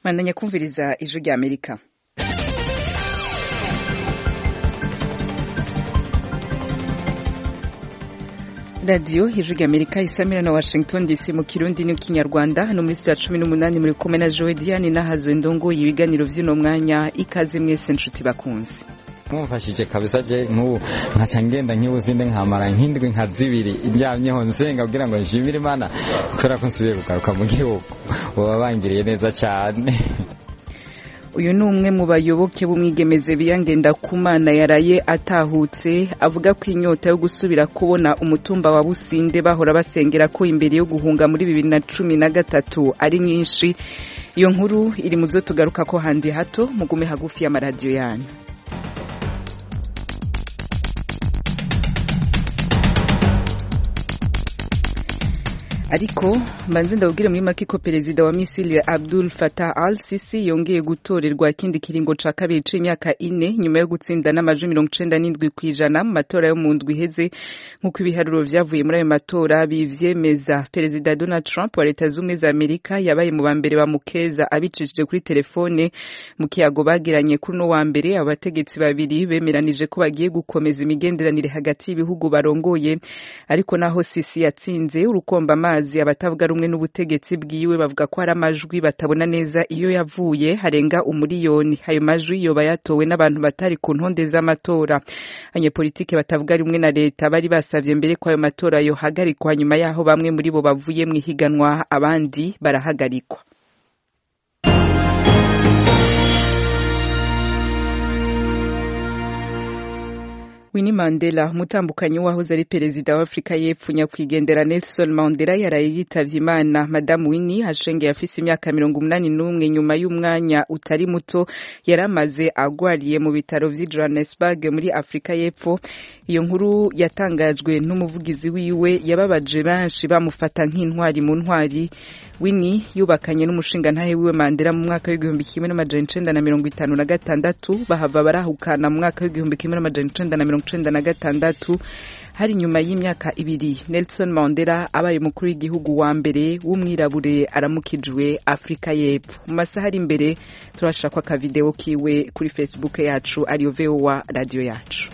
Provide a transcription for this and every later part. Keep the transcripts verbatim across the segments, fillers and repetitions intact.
Mandanya kumviriza ijwi rya Amerika. Radio ijwi rya Amerika isamira na Washington D C mu Kirundi n'ikinyarwanda hano muri studio cumi n'umunani muri kumwe na Joe Diane nahazo ndongo ibiganiro vy'uno mwanya ikaze mwese nshuti bakunzi. Mumfashije kabisa je nk'ubu nkaca ngenda nk'ubuzinde nkamara nk'indwi nka zibiri iryamyeho nsenga kugira ngo nshimire Imana kubera ko nsubiye kugaruka mu gihugu baba bangiriye neza cyane. Uyu ni umwe mu bayoboke b'umwigemeze biyangenda kumana yaraye atahutse avuga ko inyota yo gusubira kubona umutumba wa Businde bahora basengera ko imbere yo guhunga muri bibiri na cumi na gatatu ari nyinshi. Iyo nkuru iri muzo tugaruka ko handi hato mugume hagufi y'amaradiyo yanyu. Ariko mbanze ndabwire muri make ko perezida wa Misiri Abdul Fattah al-Sisi yongeye gutorerwa ikindi kiringo ca kabiri c'imyaka ine nyuma yo gutsinda n'amajwi mirongo icenda n'indwi kw'ijana mu matora yo mu ndwi iheze nk'uko ibiharuro vyavuye muri ayo matora bivyemeza. Perezida Donald Trump wa Leta Zunze Ubumwe za Amerika yabaye mu bambere bamukeza abicishije kuri telefone mu kiyago bagiranye kuri no wa mbere. Abategetsi babiri bemeranije ko bagiye gukomeza imigenderanire hagati y'ibihugu barongoye, ariko naho Sisi yatsinze urukomba amazi abatavuga rumwe n'ubutegetsi bwiwe bavuga ko hari amajwi batabona neza iyo yavuye harenga umuriyoni. Ayo majwi yoba yatowe n'abantu batari ku ntonde z'amatora. Abanyepolitike batavuga rumwe na leta bari basavye mbere ko ayo matora yo hagarikwa, nyuma yaho bamwe muri bo bavuye mu ihiganwa abandi barahagarikwa. Winnie Mandela mutambukanyi wahoze ari perezida wa Afrika y'Epfo nyakwigendera Nelson Mandela yaraye yitavye Imana. Madame Winnie ashengeye afise imyaka mirongo umunani n'umwe nyuma y'umwanya utari muto yaramaze agwariye mu bitaro vy'i Johannesburg muri Afrika y'Epfo. Iyo nkuru yatangajwe n'umuvugizi wiwe yababaje benshi bamufata nk'intwari mu ntwari. Winnie yubakanye n'umushinga ntahe wiwe Mandela mu mwaka w'igihumbi kimwe n'amajana icenda na mirongo itanu na gatandatu bahava barahukana mu mwaka w'igihumbi kimwe n'amajana icenda na mirongo icenda na gatandatu. Hari nyuma y'imyaka ibiri Nelson Mandela abaye umukuru w'igihugu wa mbere w'umwirabure aramukijwe Afrika y'Epfo. Mu masaha ari imbere turashaka ka video kiwe kuri Facebook yacu ariyo V O A radio yacu.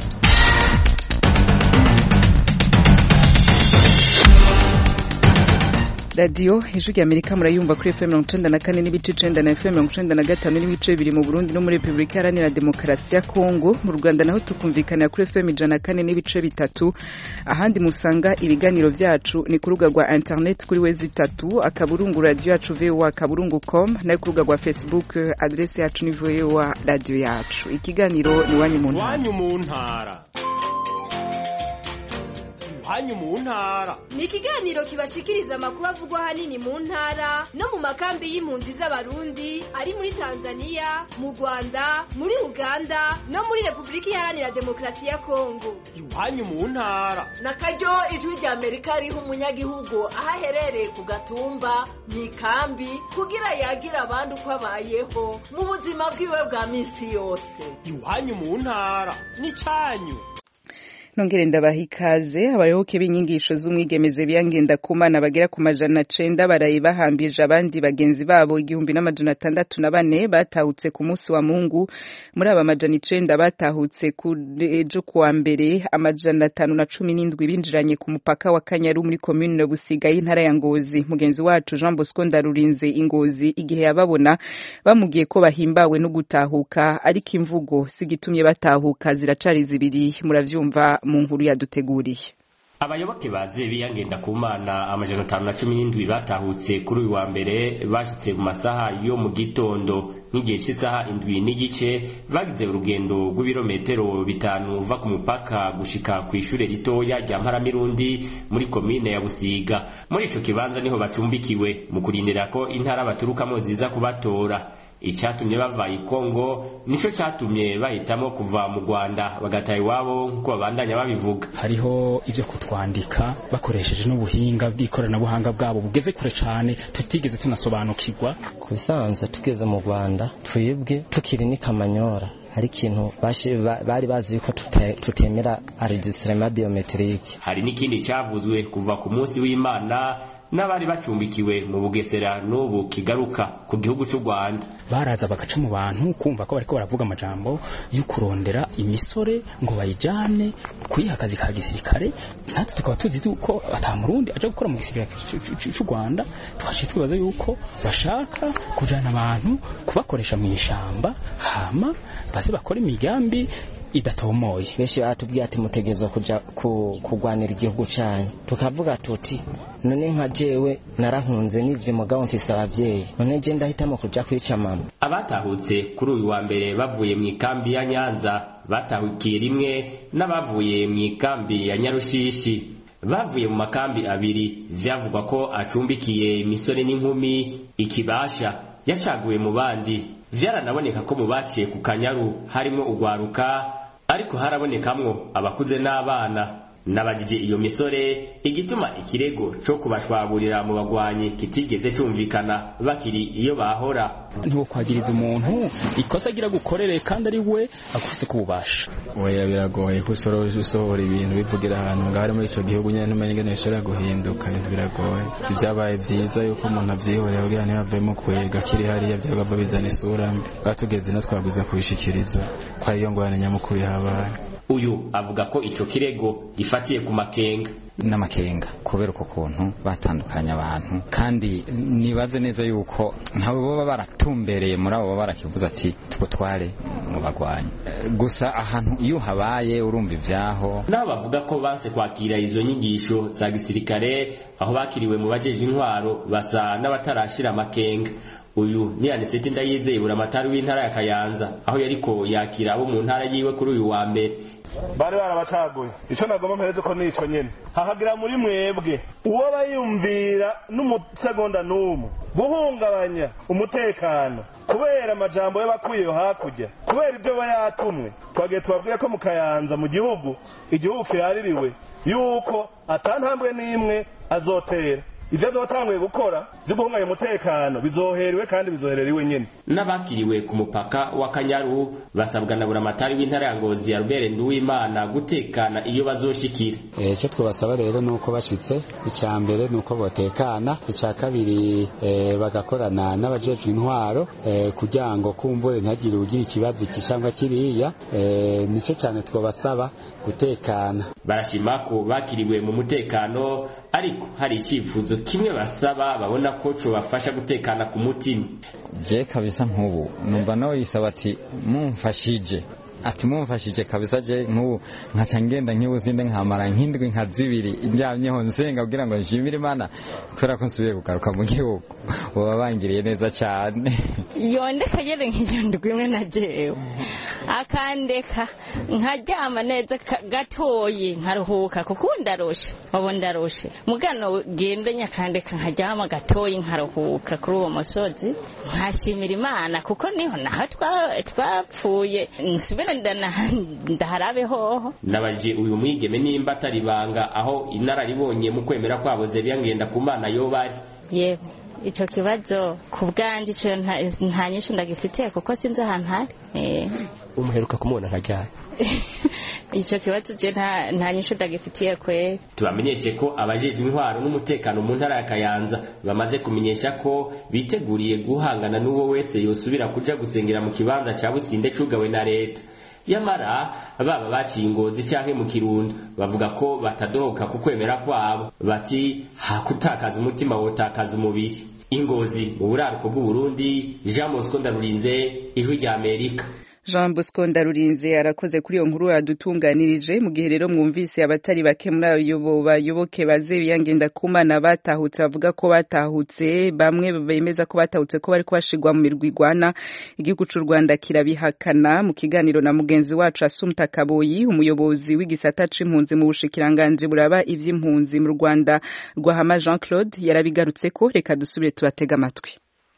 Radio ijwi rya Amerika murayumva kuri F M mirongo icenda na kane n'ibice icenda na F M mirongo icenda na gatanu n'ibice bibiri mu Burundi no muri Republika Iharanira Demokarasi ya Kongo. Mu Rwanda naho tukumvikana kuri F M ijana na kane n'ibice bitatu. Ahandi musanga ibiganiro vyacu ni ku rubuga rwa internet kuri wezi itatu akaburungu radio yacu V O A akaburungu com na ku rubuga rwa Facebook adresse yacu ni V O A radio yacu. Ikiganiro ni wanyu mu ntara. Wanyu mu ntara. Hanyu mu ntara ni ikiganiro kibashikiriza amakuru avugwa hanini mu ntara no mu makambi y'impunzi z'abarundi ari muri Tanzania, mu Rwanda, muri Uganda no muri Republika Iharanira Demokarasi ya Kongo. Hanyu mu ntara nakaryo ijwi rya Amerika riho umunyagihugu ahaherereye ku gatumba mu ikambi kugira yagira abandi uko abayeho mu buzima bwiwe bwa misi yose. Hanyu mu ntara ni canyu. Nongere ndabahikaze. Abayoboke b'inyigisho z'umwigemeze biyangenda kumana bagera ku majana cenda baraye bahambije abandi bagenzi babo igihumbi n'amajana atandatu na bane batahutse ku munsi wa Mungu. Muri aba majana icenda batahutse ku ejo kuwa mbere amajana atanu na cumi n'indwi binjiranye ku mupaka wa Kanyaru muri commune Busiga y'intara ya Ngozi. Mugenzi wacu Jean Bosco Ndarurinze Ingozi igihe yababona bamugiye ko bahimbawe no gutahuka, ariko imvugo sigitumye batahuka ziracari zibiri. Muravyumva mu nkuru yaduteguriye. Abayoboke baze biyangenda kumana amajana atanu na cumi n'indwi batahutse kuri uyu wa mbere bashitse mu masaha yo mu gitondo nk'igihe cy'isaha indwi n'igice. Bagize urugendo rw'ibirometero bitanu uva ku mupaka gushika ku ishure ritoya rya Mparamirundi muri komine ya Busiga. Muri ico kibanza niho bacumbikiwe mu kurindira ko intara baturukamo ziza kubatora. Icatumye bava i Kongo nico catumye bahitamo kuva mu Rwanda bagataye iwabo nko babandanya babivuga. Hariho ivyo kutwandika bakoresheje n'ubuhinga bw'ikoranabuhanga bwabo bugeze kure cane tutigeze tunasobanukirwa. Kubisanzwe tugeze mu Rwanda twebwe tukiri ni Kamanyora hari ikintu bari bazi yuko tutemera enregistrement biometrique. Hari n'ikindi cyavuzwe kuva ku munsi w'Imana n'abari bacumbikiwe mu Bugesera n'ubu kigaruka ku gihugu cy'u Rwanda. Baraza bagaca mu bantu kumva ko bariko baravuga amajambo y'ukurondera imisore ngo bayijane kuyiha akazi ka gisirikare, natwe tukaba tuzi yuko atamurundi aje gukora mu gisirikare cy'u Rwanda. Twashiye twibaza yuko bashaka kujana abantu kubakoresha mu ishamba hama base bakora imigambi idatomoye. Benshi batubwiye ati mutegezwa kuja kugwanira igihugu cyanyu, tukavuga tuti none nka jewe narahunze n'ivyo mugabo mfise abavyeyi, none je ndahitamo kuja kwica mama. Abatahutse kuri uyu wa mbere bavuye mu ikambi ya Nyanza batahukiye rimwe n'abavuye mu ikambi ya Nyarushishi. Bavuye mu makambi abiri vyavugwa ko acumbikiye imisore n'inkumi. Ikibasha yacaguwe mu bandi. Vyaranaboneka ko mu baciye ku Kanyaru harimo ugwaruka, ariko harabonekamwo abakuze n'abana. Nabajije iyo misore igituma ikirego cyo kubashwagurira mu bagwanyi kitigeze cyumvikana bakiri iyo bahora. Ntiwo kwagiriza umuntu ikosa agira gukorere kandi ari we akufise kububasha. Oya biragoye kusoro usohora ibintu bivugira ahantu ngari muri ico gihugu nyene ntumenye ngene bishobora guhinduka, ibintu biragoye. Byabaye vyiza yuko umuntu avyihorera kugira ntibavemo kwega kiri hariya byagava bizana isura mbi. Batugeze no twaguza kubishikiriza kwa iyo ngwane nyamukuru habaye. Uyu avuga ko ico kirego gifatiye ku makenga n'amakenga kubera uko kuntu batandukanya abantu, kandi nibaze neza yuko ntabo baba baratumbereye muri abo barakivuza ati tukutware mu bagwanyi gusa ahantu iyo habaye urumva ivyaho. Nabo bavuga ko banse kwakira izo nyigisho za gisirikare aho bakiriwe mu bajeje intwaro basa n'abatarashira amakenga. Uyu ni Aniseti Ndayizeye buramatari w'intara ya Kayanza aho yariko yakira abo mu ntara yiwe kuri uyu wa mbere. Bari barabacaguye ico nagomba mpereze ko nico nyene hahagira muri mwebwe uwo bayumvira n'umusegonda n'umu guhungabanya umutekano kubera amajambo y'abakwiye hakurya kubera ibyo bayatumwe. Twagiye tubabwire ko mu Kayanza mu gihugu igihugu kiraririwe yuko atantambwe n'imwe azotera. Ibyo azotanguye gukora ziguhunganya umutekano bizoherewe kandi bizohereriwe nyene. N'abakiriwe ku mupaka wa Kanyaru basabwa na buramatari w'intara ya Ngozi ya Albert Nduwimana gutekana iyo bazoshikira. Eh cyo twabasaba rero nuko bashitse icya mbere nuko botekana, icya kabiri eh, bagakorana n'abajeje intwaro eh, kugira ngo kumbure ntagire ugira ikibazo kishanga kiriya eh, nico cyane twabasaba gutekana. Barashima ko bakiriwe mu mutekano, ariko hari icyifuzo kimwe basaba babona ko cyo bafasha gutekana ku mutima. Je kabisa nk'ubu numva nawe yisaba ati mumfashije ati mumfashije kabisa je nk'ubu nkaca ngenda nk'ubuzinde nkamara nk'indwi nka zibiri ibyamyeho nsenga kugira ngo nshimire Imana kubera ko nsubiye kugaruka mu gihugu. Baba bangiriye neza cyane. Yondeka yere nk'indwi imwe na jewe akandeka nkaryama neza gatoyi nkaruhuka kuko ndaroshe abo ndaroshe mugano gende nyakandeka nkaryama gatoyi nkaruhuka kuri uwo musozi nkashimira Imana kuko niho naho twapfuye nsubira ndaharabe hoho. Nabaje uyu mwigeme nimba ataribanga aho inararibonye mu kwemera kwabo Zebiya Ngendakumana yo bari. Yego ico kibazo kubwanje cyo nta nyishu ndagifitiye kuko sinzi ahantu hari. Eh umuheruka kumubona nkajyaye. Ico kibazo je nta nta nyishu ndagifitiye kwe. Tubamenyeshe ko abajeje intwaro n'umutekano mu ntara ya Kayanza bamaze kumenyesha ko biteguriye guhangana n'uwo wese yosubira kuja gusengera mu kibanza ca Businde cugawe na leta. Yamara baba baciye Ngozi canke mu Kirundo bavuga ko batadohoka ku kwemera kwabo, bati hakutakaza umutima wotakaza umubiri. Ingozi mu buraruko bw'u Burundi, Jean Bosco Ndarurinze, Ijwi rya Amerika. Jean Bosco Ndarurinze arakoze kuri iyo nkuru yadutunganirije. Mu gihe rero mwumvise abatari bake muri ayo bayoboke ba Zebiya Ngendakumana batahutse bavuga ko batahutse, bamwe bemeza ko batahutse ko bari kubashigwa mu mirwi igwana, igihugu cy'u Rwanda kirabihakana. Mu kiganiro na mugenzi wacu Asumta Kaboyi, umuyobozi w'igisata c'impunzi mu bushikiranganje buraba ivy'impunzi mu Rwanda Rwahama Jean Claude yarabigarutse ko. Reka dusubire tubatega amatwi.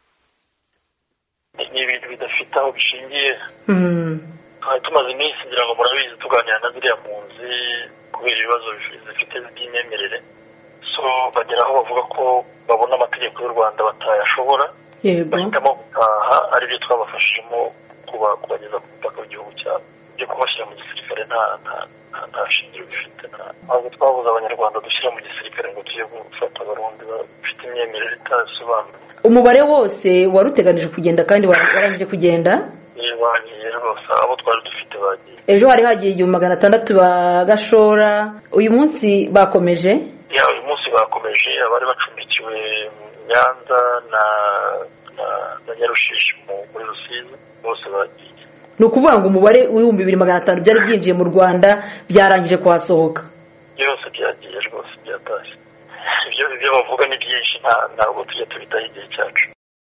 Ni ibintu bidafite aho bishingiye. Twari tumaze iminsi ngira ngo murabizi tuganira na ziriya mpunzi kubera ibibazo zifite by'imyemerere, so bagera aho bavuga ko babona amategeko y'u Rwanda batayashobora, bahitamo gutaha, ari byo twabafashijemo kubageza ku mupaka w'igihugu cyabo. byo kubashyira mu gisirikare nta nta shingiro bifite. Ntabwo twabuze abanyarwanda dushyira mu gisirikare ngo tujye gufata abarundi bafite imyemerere itasobanutse. Umubare wose wari uteganije kugenda kandi warangije kugenda? Ye bagiye rwose, abo twari dufite bagiye. Ejo hari hagiye igihumbi magana atandatu ba Gashora, uyu munsi bakomeje? Ya, uyu munsi bakomeje, abari bacumbikiwe mu Nyanza na na Nyarushishi muri Rusizi bose bagiye. Ni ukuvuga ngo umubare w'ibihumbi bibiri magana atanu byari byinjiye mu Rwanda byarangije kuhasohoka? Byose byagiye rwose, byatashye. Ibyo ibyo bavuga ni byinshi, ntabwo tujya tubitaho igihe cyacu.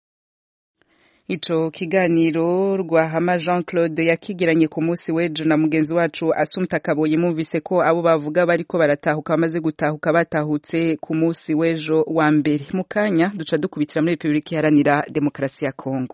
Ico kiganiro Rwahama Jean Claude yakigiranye ku munsi w'ejo na mugenzi wacu Assumpta Kaboyi, mumvise ko abo bavuga bariko baratahuka bamaze gutahuka batahutse ku munsi w'ejo wa mbere. Mukanya duca dukubitira muri Republika Iharanira Demokarasi ya Kongo.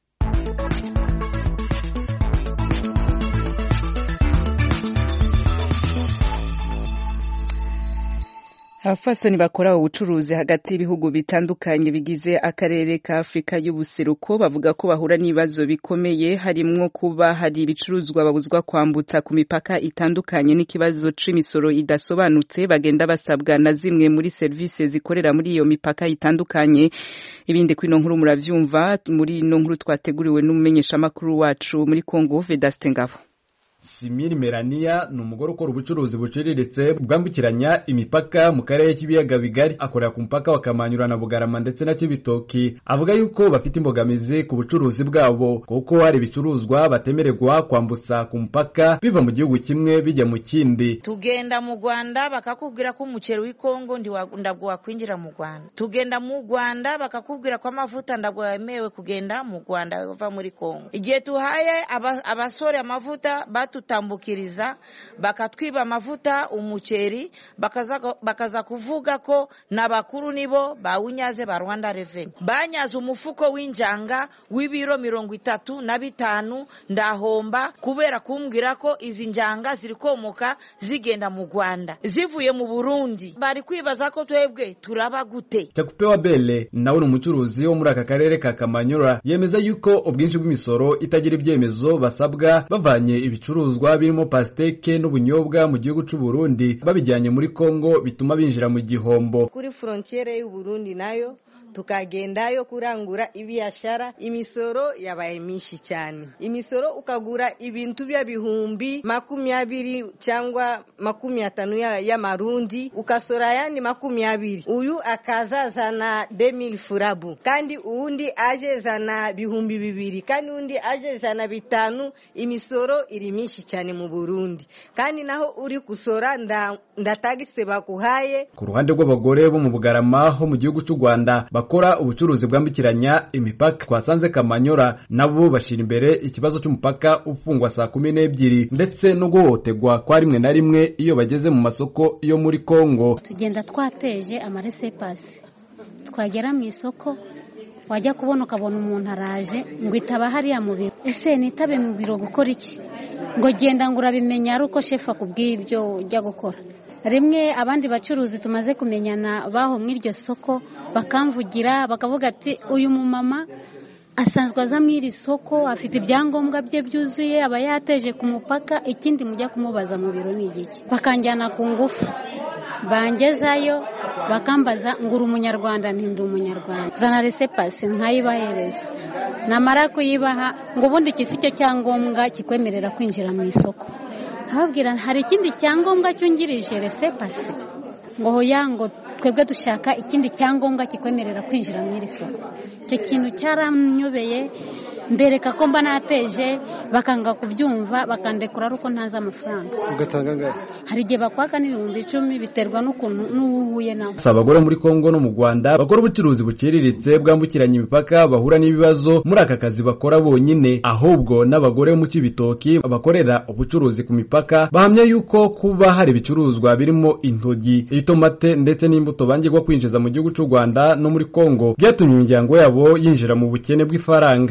Abafasoni bakora ubucuruzi hagati y'ibihugu bitandukanye bigize akarere ka Afrika y'ubuseruko bavuga ko bahura n'ibibazo bikomeye, harimwo kuba hari ibicuruzwa babuzwa kwambutsa ku mipaka itandukanye n'ikibazo c'imisoro idasobanutse bagenda basabwa na zimwe muri service zikorera muri iyo mipaka itandukanye. Ibindi kwino nkuru muravyumva muri ino nkuru twateguriwe n'umumenyesha makuru wacu muri Kongo Vedaste Ngabo. Simiri Melania ni umugore ukora ubucuruzi buciriritse bwambukiranya imipaka mu karere k'ibiyaga bigari, akorera ku mpaka wa Kamanyura na Bugarama ndetse na Cibitoki. Avuga yuko bafite imbogamizi ku bucuruzi bwabo kuko hari ibicuruzwa batemererwa kwambutsa ku mpaka biva mu gihugu kimwe bijya mu kindi. Tugenda mu Rwanda bakakubwira ko umuceri w'ikongo ndi ndabwo wakwinjira mu Rwanda. Tugenda mu Rwanda bakakubwira ko amavuta ndabwo yemewe kugenda mu Rwanda bava muri Kongo. Igihe tuhaye abasore amavuta tutambukiriza bakatwiba amavuta umuceri bakaza bakaza kuvuga ko nabakuru nibo bawunyaze ba Rwanda Revenue banyaze umufuko w'injanga w'ibiro mirongo itatu na bitanu ndahomba kubera kumbwira ko izi njanga zirikomoka zigenda mu Rwanda zivuye mu Burundi. Bari kwibaza ko twebwe turaba gute. Cyakupewa Bele nawe umucuruzi wo muri aka karere ka Kamanyura yemeza yuko ubwinshi bw'imisoro itagira ibyemezo basabwa bavanye ibicuruzwa birimo pasteke n'ubunyobwa mu gihugu cy'u Burundi babijyanye muri Kongo bituma binjira mu gihombo. Kuri frontiere y'u Burundi nayo tukagendayo kurangura ibiashara, imisoro yabaye myinshi cyane. Imisoro ukagura ibintu bya bihumbi makumyabiri cyangwa makumyatanu y'amarundi ukasora yani makumyabiri, uyu akazazana deux mille furabu kandi undi ajezana bihumbi bibiri kandi undi ajezana bitanu. Imisoro iri myinshi cyane mu Burundi kandi naho uri kusora nda ndatagise bakuhaye. Ku ruhande rw'abagore bo mu Bugarama ho mu gihugu cy'u Rwanda bakora ubucuruzi bwambukiranya imipaka twasanze Kamanyora nabo bashira imbere ikibazo cy'umupaka ufungwa saa kumi n'ebyiri ndetse no guhotegwa kwa rimwe na rimwe iyo bageze mu masoko yo muri Kongo. Tugenda twateje amaresepasi, twagera mu isoko wajya kubona ukabona umuntu araje ngo itaba hariya mu biro. Ese nitabe mu biro gukora iki? Ngo genda ngo urabimenya ari uko shefa kubw'ibyo ujya gukora. Rimwe abandi bacuruzi tumaze kumenyana baho mw'iryo soko bakamvugira bakavuga ati uyu mumama asanzwe aza mw'iri soko afite ibyangombwa bye byuzuye aba yateje ku mupaka, ikindi mujya kumubaza mu biro ni igiki. Bakanjyana ku ngufu bangezayo bakambaza ngura umunyarwanda ntinda umunyarwanda, zana resepasi nkayibahereza, namara kuyibaha ngo ubundi iki cyo cyangombwa kikwemerera kwinjira mu isoko. Habwira hari ikindi cyangombwa cyungirije resepasi ngo hoya ngo twebwe dushaka ikindi cyangombwa kikwemerera kwinjira mu iri soko. Icyo kintu cyaramnyobeye mbereka ko mba nateje bakanga kubyumva bakandekura ruko ntaza amafaranga. Ugatanga ngahe? Hari igihe bakwaka n'ibihumbi icumi biterwa n'ukuntu n'uhuye nawe. Abagore muri Kongo no mu Rwanda bakora ubucuruzi buciriritse bwambukiranya imipaka bahura n'ibibazo muri aka kazi bakora bonyine, ahubwo n'abagore mu Cibitoki bakorera ubucuruzi ku mipaka bahamya yuko kuba hari ibicuruzwa birimo intogi, itomate ndetse n'imbuto bangirwa kwinjiza mu gihugu cy'u Rwanda no muri Kongo byatumye imiryango yabo yinjira mu bukene bw'ifaranga. Aha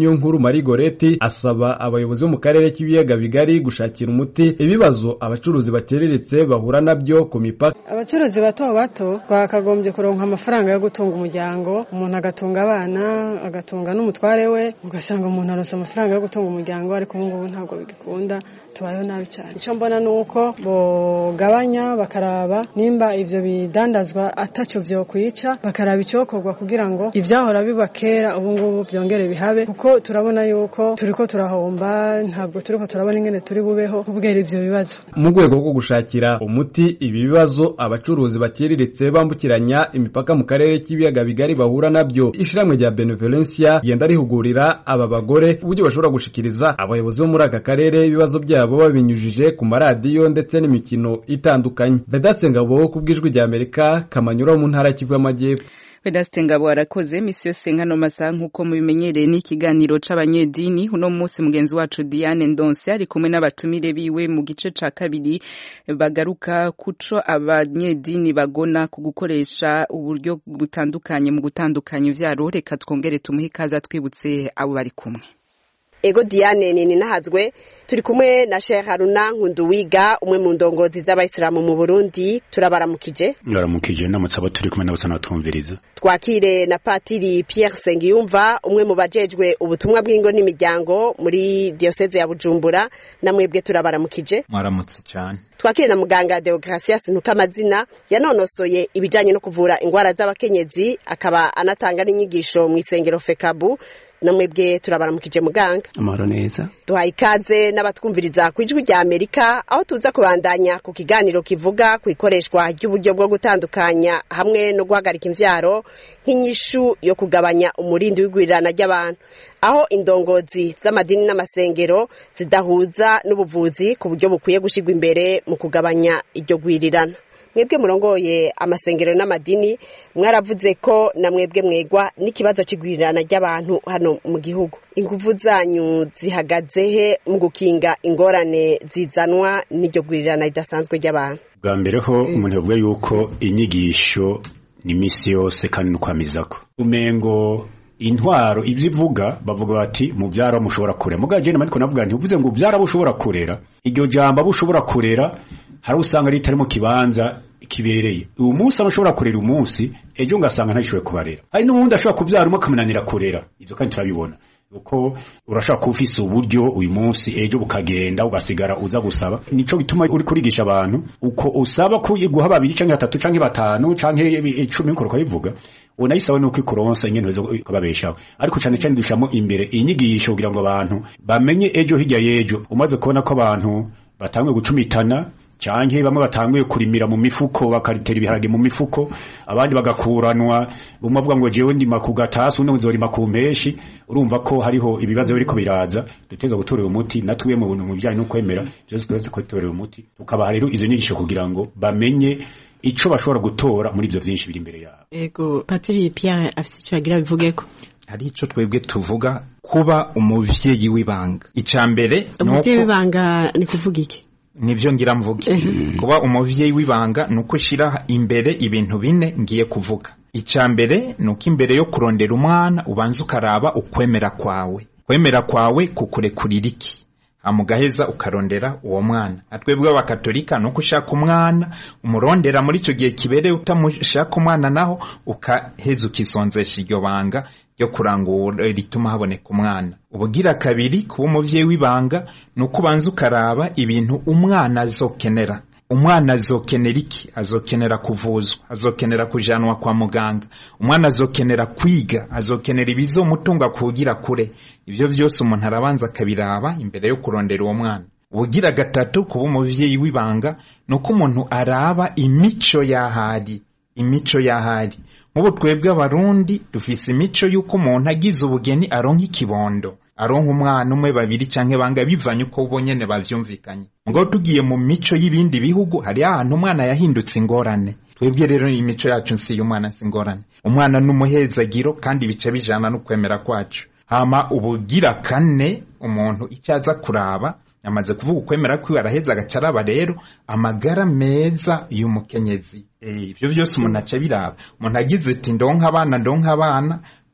niyo nkuru Marie Goreti asaba abayobozi bo mu karere k'ibiyaga bigari gushakira umuti ibibazo abacuruzi batereretse bahura nabyo ku mipaka. Abacuruzi bato bato twakagombye kuronka amafaranga yo gutunga umuryango, umuntu agatunga abana agatunga n'umutware we, ugasanga umuntu arose amafaranga yo gutunga umuryango, ariko ubu ngubu ntabwo bigikunda, tubayeho nabi cyane. Icyo mbona nuko bogabanya bakaraba nimba ivyo bidandazwa ataco byo kwica, bakaraba icokorwa kugira ngo ivyahora biba kera ubu ngubu byongere bihabe, kuko turabona yuko turiko turahomba, ntabwo turiko turabona ingene turi bubeho kubwera ivyo bibazo. Mu rwego rwo gushakira umuti ibi bibazo abacuruzi bakiriritse bambukiranya imipaka mu karere k'ibiyaga bigari bahura nabyo, ishiramwe rya Benevolencia yenda rihugurira aba bagore uburyo bashobora gushikiriza abayobozi bo muri aka karere ibibazo byabo babinyujije ku maradiyo ndetse n'imikino itandukanye. Vedaste Ngabo kubwijwi rya Amerika, Kamanyura mu ntara y'Kivu y'Amajyepfo. Vedaste Ngabo arakoze misi yose nkano masaha nkuko mubimenyereye n'ikiganiro c'abanyedini. Uno munsi mugenzi wacu Diane Ndonse ari kumwe n'abatumire biwe mu gice ca kabiri bagaruka kuco abanyedini bagona ku gukoresha uburyo butandukanye mu gutandukanya ivyaro. Reka twongere tumuhe ikaze twibutse abo bari kumwe. Ego Diane nini nahazwe turi kumwe na Sheikh Haruna Nkunduwiga umwe mu ndongozi z'abayisilamu mu Burundi. Turabaramukije. Ndaramukije namutsaba turi kumwe n'abasana batumviriza. Twakire na Patiri Pierre Sengiyumva umwe mu bajejwe ubutumwa bw'ingo n'imiryango muri diocese ya Bujumbura. Namwebwe turabaramukije. Mwaramutse cyane. Twakire na muganga Deogracias Ntukamazina yanonosoye ibijanye no kuvura ingwara z'abakenyezi, akaba anatanga n'inyigisho mu isengero Fekabu. Namwebwe turabaramukije muganga. Amahoro neza. Duhaye ikaze n'abatwumviriza ku ijwi rya Amerika, aho tuza kubandanya ku kiganiro kivuga ku ikoreshwa ry'uburyo bwo gutandukanya hamwe no guhagarika imvyaro nk'inyishu yo kugabanya umurindi w'igwirirana ry'abantu, aho indongozi z'amadini n'amasengero zidahuza n'ubuvuzi ku buryo bukwiye gushigwa imbere mu kugabanya iryo gwirirana. Mwebwe murongoye amasengero n'amadini mwaravuze ko na mwebwe mwegwa n'ikibazo kigwirirana ry'abantu hano mu gihugu. Inguvu zanyu zihagaze he mu gukinga ingorane zizanwa n'iryo gwirirana ridasanzwe ry'abantu? Bwa mbere ho umuntu yavuga yuko inyigisho ni misi yose kandi nukwamizako. Umengo intwaro ivyo ivuga bavuga bati mu vyaro mushobora kurera. Mugaje namariko navuga nti uvuze ngo vyara bushobora kurera. Iryo jambo bushobora kurera hari usanga ritari mu kibanza kibereye. Uyu munsi amashobora kurera umunsi ejo ngasanga ntashoboye kubarera. Hari n'umuntu ashobora kuvyara umwe akamunanira kurera. Ivyo kandi turabibona. Uko urashaka kufisa uburyo uyu munsi ejo bukagenda ugasigara uza gusaba. Nico bituma uri kurigisha abantu uko usaba ko guha babiri canke batatu canke batanu canke icumi uko bivuga. Unayisawe nuko ikuronsa nyene zo kubabeshaho. Ariko cyane cyane dushamo imbere inyigisho kugira ngo abantu bamenye ejo hirya yejo. Umaze kubona ko abantu batangwe gucumitana canke bamwe batanguye kurimira mu mifuko bakaritera ibiharage mu mifuko, abandi bagakuranwa, umwe avuga ngo jewe ndima ku gatasi uno nzorima ku mpeshi. Urumva ko hariho ibibazo biriko biraza, duteza gutorera umuti natwe mu buntu mu bijanye no kwemera byose twese ko torera umuti. Tukaba rero izo nyigisho kugira ngo bamenye ico bashobora gutora muri ivyo vyinshi biri imbere yabo. Ego Patiri Pierre afite icyo agira bivugeko. Hari ico twebwe tuvuga kuba umuvyeyi w'ibanga. Icambere umuvyeyi w'ibanga ni kuvuga iki? Nivyo ngira mvuge. Kuba umuvyeyi w'ibanga nuko shira imbere ibintu bine ngiye kuvuga. Icambere nuko imbere yo kurondera umwana ubanza ukaraba ukwemera kwawe. Kwemera kwawe kukurekurira iki? Amugaheza ukarondera uwo mwana. Atwebwe abakatolika nuko ushaka umwana umurondera muri ico gihe kibereye, utamushaka umwana naho ukaheza ukisonzesha iryo banga yo kurangura rituma haboneka umwana. Ubugira kabiri kuba umuvyeyi w'ibanga nuko ubanza ukaraba ibintu umwana azokenera. Umwana azokenera iki? Azokenera kuvuzwa, azokenera kujanwa kwa muganga. Umwana azokenera kwiga, azokenera ibizomutunga kugira kure. Ivyo vyose umuntu arabanza akabiraba imbere yo kurondera uwo mwana. Ubugira gatatu kuba umuvyeyi w'ibanga nuko umuntu araba imico yahari. Imico yahari. Mubo twebwe abarundi dufise imico yuko umuntu agize ubugeni aronka ikibondo, aronka umwana umwe babiri canke banga bivanye uko ubonyene bavyumvikanye. Ngo tugiye mu mico y'ibindi bihugu hari ahantu umwana yahindutse ingorane. Twebwe rero imico yacu nsi y'umwana singorane. Umwana n'umuhezagiro kandi bice bijana no kwemera kwacu. Hama ubugira kane umuntu icyaza kuraba yamaze kuvuga ukwemera kwiwe araheza agacaraba rero amagara meza y'umukenyezi. Eh ivyo byose umuntu aca biraba. Umuntu agize ati ndonka abana ndonka abana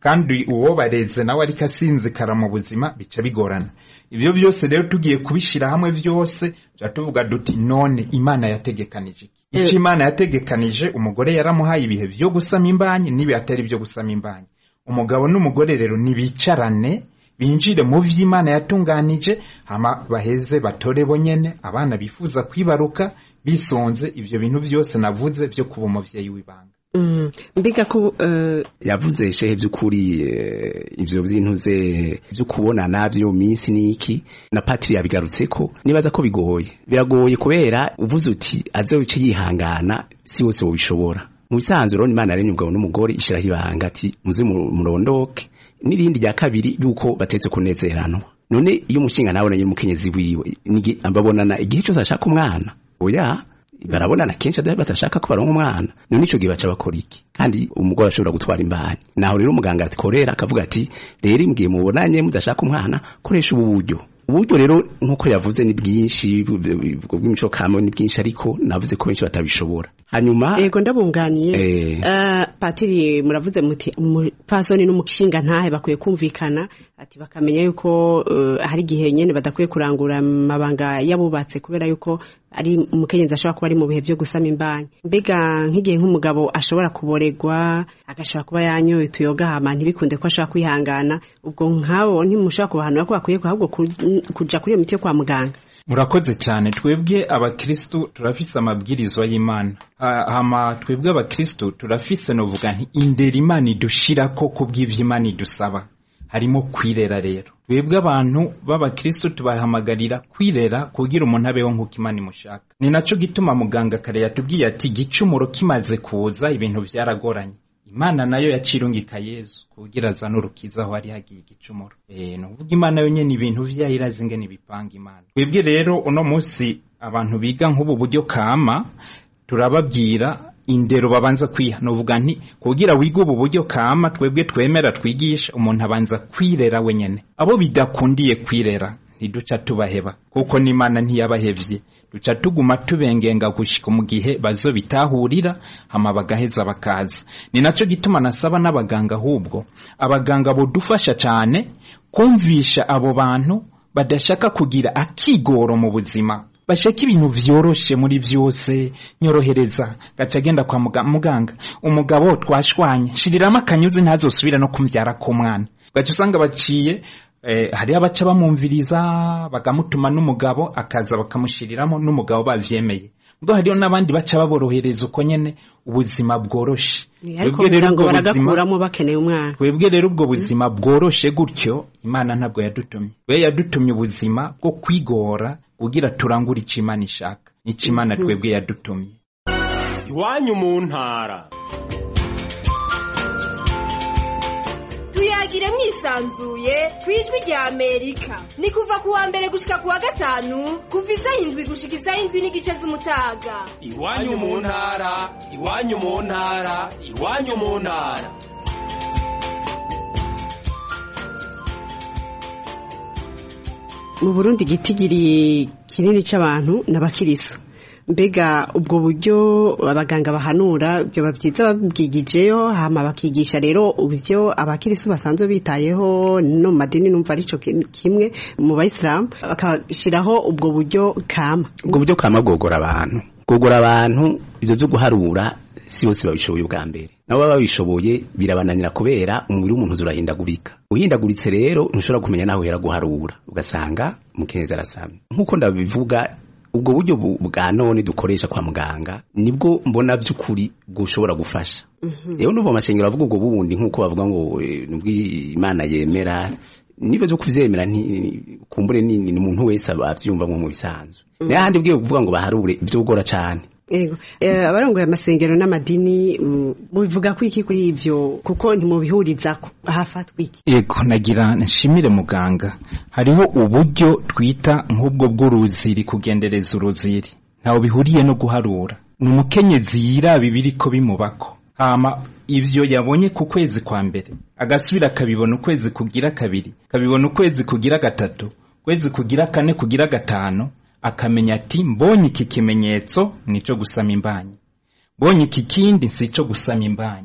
kandi uwo bareze nawe ariko asinzikara mu buzima bica bigorana. Ivyo byose rero tugiye kubishira hamwe byose ja tuvuga duti none Imana yategekanije iki Imana yategekanije umugore yaramuhaye ibihe byo gusama imbanyi nibi atari byo gusama imbanyi. Umugabo n'umugore rero nibicarane binjire mu vy'Imana yatunganije hama baheze batore bonyene abana bifuza kwibaruka bisonze ivyo bintu byose navuze byo kuba umuvyeyi w'ibanga. Mm, mbiga ko uh, yavuze shehe by'ukuri uh, ivyo byintuze byo kubona navyo minsi niki na Patri yabigarutse ko nibaza ko bigoye biragoye kubera uvuze uti aze wice yihangana si wose wobishobora. Mu bisanzwe rero Imana yaremye umugabo n'umugore ishira hibanga ati muzi murondoke n'irindi rya kabiri yuko batetse kunezeranwa. None iyo umushinga nawe na umukenyezi wiwe nigi ambabonana igihe cyose ashaka umwana oya barabonana kenshi batashaka ko baronka umwana. None ico gihe baca bakora iki? Kandi umugore ashobora gutwara imbanyi. Naho rero umuganga atikorera akavuga ati rero imbwiye mubonanye mudashaka umwana koresha ubu buryo. Uburyo rero nkuko yavuze ni bwinshi bw'imico kamo ni bwinshi ariko navuze ko benshi batabishobora. Hanyuma ego ndabunganiye eh uh, Patiri muravuze muti umupfasoni n'umushinga ntahe bakwiye kumvikana ati bakamenya yuko uh, hari gihe nyene badakwiye kurangura mabanga yabubatse kubera yuko ari umukenyezi ashobora kuba ari mu bihe byo gusama imbanyi. Mbega nk'igihe nk'umugabo ashobora kuboregwa agashobora kuba yanyoye tuyoga hama ntibikunde ko ashobora kwihangana ubwo nkabo ntimushobora kubahanura ko bakwiye ahubwo kuja kuri iyo miti kwa muganga. Murakoze cyane. Twebwe abakristo turafise amabwirizwa y'Imana. Hama twebwe abakristo turafise novuga nti indera Imana idushira ko kubw'ivyo Imana idusaba harimo kwirera. Rero twebwe abantu b'abakristo tubahamagarira kwirera kugira umuntu abeho nk'uko Imana imushaka. Ni naco gituma muganga kare yatubwiye ati gicumuro kimaze kuza ibintu vyaragoranye Imana nayo yacirungika Yesu kugira azana urukiza aho ari hagiye igicumuro. Eh no vuga Imana yo nyene ibintu vyayirazi ngene bipanga Imana. Twebwe rero uno munsi abantu biga nk'ubu buryo kama turababwira indero babanza kwiha. No vuga nti kugira wiga ubu buryo kama twebwe twemera twigisha umuntu abanza kwirera wenyene. Abo bidakundiye kwirera ntiduca tubaheba kuko n'Imana ntiyabahevye. Duca tuguma tubengenga gushika mu gihe bazo bitahurira hama bagaheza bakaza. Ni naco gituma nasaba n'abaganga ahubwo abaganga bodufasha cyane kumvisha abo bantu badashaka kugira akigoro mu buzima, bashaka ibintu vyoroshe muri vyose. Nyorohereza gaca genda kwa muganga umugabo twashwanye shiriramo akanyuzi ntazosubira no kumvyara ko mwana. Gaca usanga baciye Eh, hari abaca bamumviriza bagamutuma n'umugabo akaza bakamushiriramo n'umugabo bavyemeye. Ngo hariyo nabandi baca baborohereza uko nyene ubuzima bworoshe. Twebwe rero ubwo baragakuramo bakeneye umwana. Twebwe rero ubwo buzima bworoshe gutyo Imana ntabwo yadutumye. We yadutumye ubuzima bwo kwigora kugira turangura ico Imana ishaka. Ico Imana twebwe yadutumye. Iwanyu mu ntara. Tuyagire mwisanzuye kwijwi rya Amerika. Ni kuva kuwa mbere gushika kuwa gatanu kuva isaha indwi gushika isaha indwi n'igice z'umutaga. Iwanyu mu ntara, iwanyu mu ntara, iwanyu mu ntara. Mu Burundi gitigiri kinini c'abantu n'abakiriso. Mbega ubwo buryo abaganga bahanura byo babyiza babwigijeyo hama bakigisha rero ubyo abakirisu basanzwe bitayeho no madini numva arico kimwe mu Bayisilamu bakashiraho ubwo buryo kama. Ubwo buryo kama bwogora abantu gogora abantu ivyo byo guharura si bose babishoboye ubwa mbere. Nabo babishoboye birabananira kubera umubiri w'umuntu uzurahindagurika. Uhindaguritse rero ntushobora kumenya naho hera guharura ugasanga mukeneza arasamye. Nkuko ndabivuga ubwo buryo bwa none dukoresha kwa muganga nibwo mbona by'ukuri gushobora gufasha. Rero nubo amashengero avuga ubwo bundi nkuko bavuga ngo nubwi Imana yemera niba zo kuvyemera nti kumbure nini ni umuntu wese abavyumva mu bisanzwe. N'ahandi bwiye kuvuga ngo baharure ibyo gukora cyane. Ego eh abarongoye amasengero n'amadini mubivuga ko iki kuri ivyo kuko ntimubihurizako hafatwa iki? Ego nagira nshimire muganga. Hariho uburyo twita nk'ubwo bw'uruziri kugendereza uruziri. Ntaho bihuriye no guharura. Numukenyezi yira bibiri ko bimubako. Hama ivyo yabonye ku kwezi kwa mbere agasubira kabibona ukwezi kugira kabiri, kabibona ukwezi kugira gatatu, kwezi kugira kane kugira gatano, akamenya ati mbonye iki kimenyetso nico gusama imbanyi, mbonye iki kindi sico gusama imbanyi.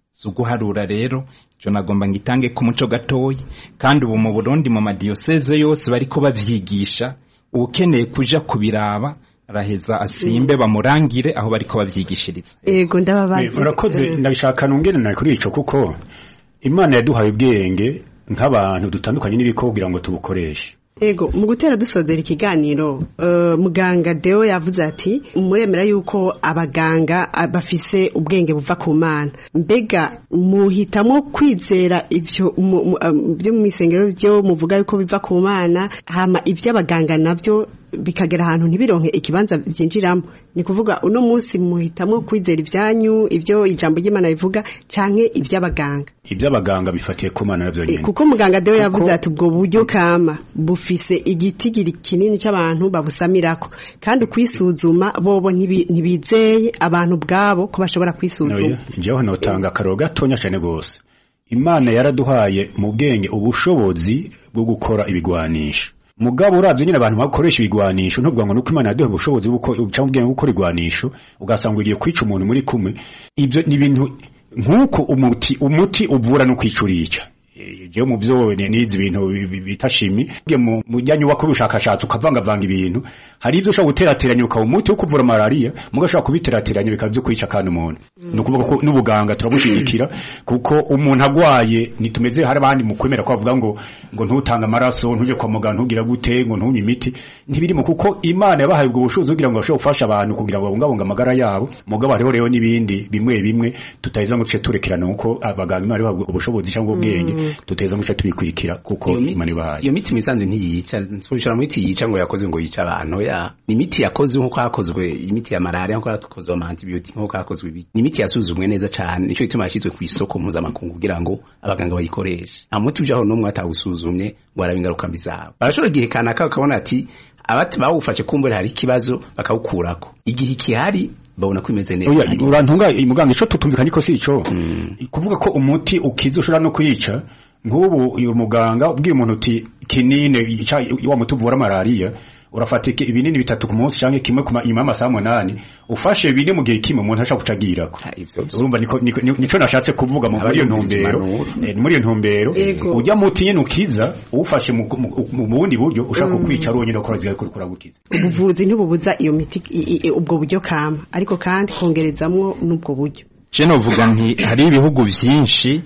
suguharura rero cyo nagomba ngitange ku muco gatoyi kandi ubu mu Burundi mu madiyoseze yose bariko bavyigisha ukeneye kuja kubiraba araheza asimbe bamurangire aho bariko bavyigishiriza. Ego ndababaza urakoze ndabishaka nongere na kuri ico kuko Imana yaduhaye ubwenge nk'abantu dutandukanye n'ibiko kugira ngo tubukoreshe. Ego mu gutera dusozera ikiganiro uh, muganga Deo yavuze ati muremera yuko abaganga bafise ubwenge buva ku Mana mbega muhitamo kwizera ivyo byo mu misengero byo muvuga yuko biva ku Mana hama ivyo abaganga navyo bikagera ahantu ntibironke ikibanza byinjiramo ni kuvuga uno munsi muhitamo kwizera ivyanyu ivyo ijambo ry'Imana bivuga canke ivy'abaganga ivy'abaganga bifatiye ku Mana navyo nyene kuko muganga Deo yavuze ati ubwo buryo kama bufise igitigiri kinini c'abantu babusamirako kandi kwisuzuma bobo ntibizeye abantu bwabo ko bashobora kwisuzuma njewe notanga akaro gatonya cyane gose Imana yaraduhaye mu bwenge ubushobozi bwo gukora ibigwanisho mugabo uravye nyine abantu bakoresha ibigwanisho ntubwo ngo nuko Imana yaduha ubushobozi bwo cyangwa gukora igwanisho ugasanga ugiye kwica umuntu muri kumwe ibyo ni ibintu nkuko umuti umuti uvura no kwicurica je mu byo nizi ibintu bitashimi mu mujyanyu wako ubushakashatsi ukavanga vanga ibintu hari ivyo ushaka guterateranya ukaba umuti wo kuvura malaria mugashaka kubiterateranya bikavyo kwica kandi umuntu no kuvuga ko n'ubuganga turabushigikira kuko umuntu agwaye nitumeze hari abandi mu kwemera ko bavuga ngo ngo ntutanga amaraso ntuje kwa muganga ntugira gute ngo ntunywe imiti ntibirimo kuko Imana yabahaye ubwo bushobozi kugira ngo bashobore gufasha abantu kugira ngo babungabunga amagara yabo mugabo hariho rero nibindi bimwe bimwe tutaheza ngo tuce turekerana uko abaganga Imana yabahaye ubushobozi cyangwa ubwenge tuteza ngo tubikurikira kuko Imana ibahaye iyo miti misanzwe ntiyica nsoshora mu miti yica ngo yakoze ngo yica abantu ya ni miti yakoze nko yakozwe imiti ya malaria nko yakozwe ama antibiotic nko yakozwe ibi ni miti yasuzumwe neza cyane nico ituma yashizwe ku isoko mpuzamakungu kugira ngo abaganga bayikoreshe nta muti ujaho no mwata usuzumye ngo arabingaruka mbizabo barashobora gihe kana kakabona ati abati bawufashe kumbura hari kibazo bakawukurako igihe kihari babona kwimeze neza urantunga muganga ico tutumvikanye ko si ico kuvuga ko umuti ukiza ushobora no kuyica nk'ubu uyu muganga ubwiye umuntu uti kinine wa muti uvura malaria urafatike ibinini bitatu ku munsi canke kimwe ku nyuma y'amasaha umunani ufashe bine mu gihe kimwe umuntu ashaka kucagirako urumva niko nico nashatse kuvuga mu muri iyo ntumbero muri iyo ntumbero ujya muti nyene ukiza ufashe mu bundi buryo ushaka kwica ronyene ukora ziga kurikura gukiza ubuvuzi ntibubuza iyo miti ubwo buryo kama ariko kandi kongerezamwo n'ubwo buryo je novuga nti hari ibihugu vyinshi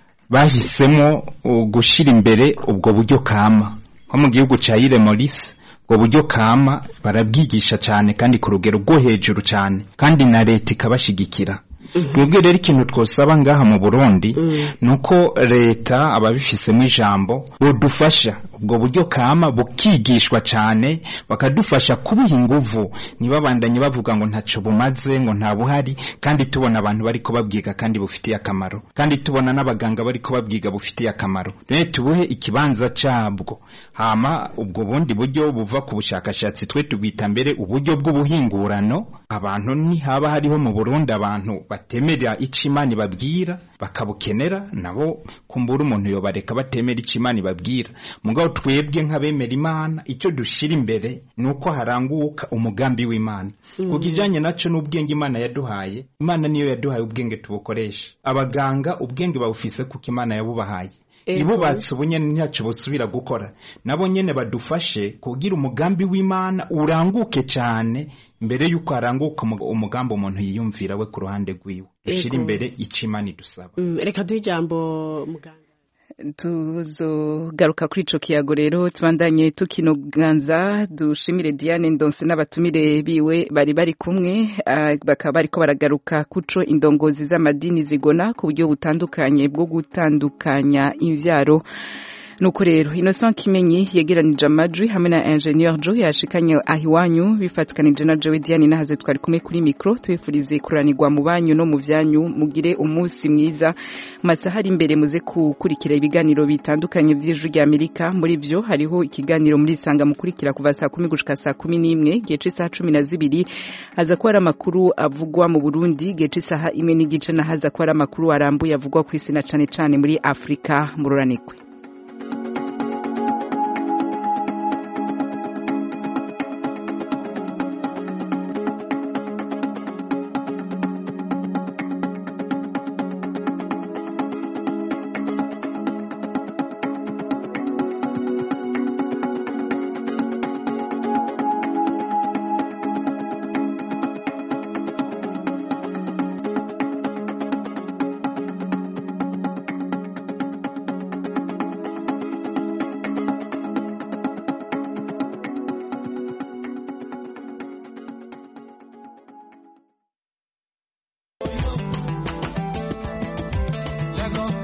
bahisemo gushira imbere ubwo buryo kama nko mu gihugu ca Ile Maurice ubwo buryo kama barabwigisha cyane kandi ku rugero rwo hejuru cyane kandi na leta ikabashigikira twebwe rero ikintu twosaba ngaha mu Burundi nuko leta ababifisemo ijambo bodufasha ubwo buryo kama bukigishwa cyane bakadufasha kubiha inguvu nibabandanye bavuga ngo ntaco bumaze ngo nta buhari kandi tubona abantu bariko babwiga kandi bufitiye akamaro kandi tubona n'abaganga bariko babwiga bufitiye akamaro rero tubuhe ikibanza cabwo hama ubwo bundi buryo buva ku bushakashatsi twe tubita mbere uburyo bw'ubuhingurano abantu ni haba hariho mu Burundi abantu batemera icimani babwira bakabukenera nabo kumbura umuntu yobareka batemera icimani babwira mugabo twebwe nk'abemera Imana icyo dushira imbere nuko haranguka umugambi w'Imana kugijanye naco n'ubwenge Imana yaduhaye Imana niyo yaduhaye ubwenge tubukoresha abaganga ubwenge babufise kuko Imana yabubahaye ibo batse ubunyene ntacyo busubira gukora nabo nyene badufashe kugira umugambi w'Imana uranguke cyane mbere yuko aranguka umugambi umuntu yiyumvira we ku ruhande rwiwe ushira imbere icimani dusaba reka duhe ijambo muganga tuzogaruka kuri ico kiyago rero tubandanye tukinoganza dushimire Diane Ndonse n'abatumire biwe bari bari kumwe uh, bakaba bariko baragaruka kuco indongozi z'amadini zigona ku buryo butandukanye bwo gutandukanya imvyaro nuko rero Innocent Kimenyi yegeranije amajwi hamwe na Engineer Joe yashikanye ahiwanyu bifatikanije na Joe Diane nahaze twari kumwe kuri micro twifurize kuranirwa mu banyu no mu vyanyu mugire umunsi mwiza masaha ari imbere muze kukurikira ibiganiro bitandukanye by'ijwi rya Amerika muri byo hariho ikiganiro muri sanga mukurikira kuva saa kumi gushika saa kumi n'imwe gice saa cumi na zibiri haza ko ari amakuru avugwa mu Burundi gice saha imwe n'igice na haza ko ari amakuru arambuye avugwa ku isi na cane cane muri Afrika mururanirwe